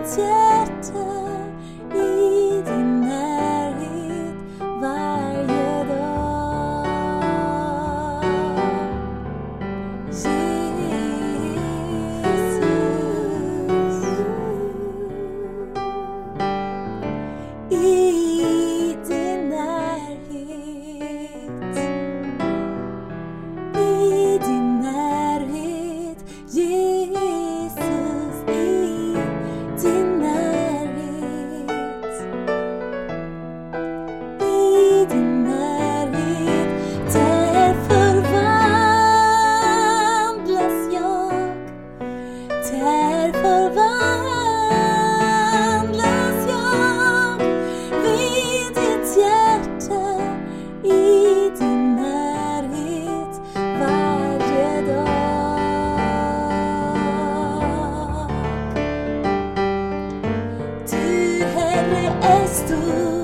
ditt hjärta, i din närhet varje dag. I din närhet, i din närhet, Jesus, i din närhet, i din närhet, där förvandlas jag, där förvandlas jag vid ditt hjärta, i din närhet varje dag. Du, Herre, är stor.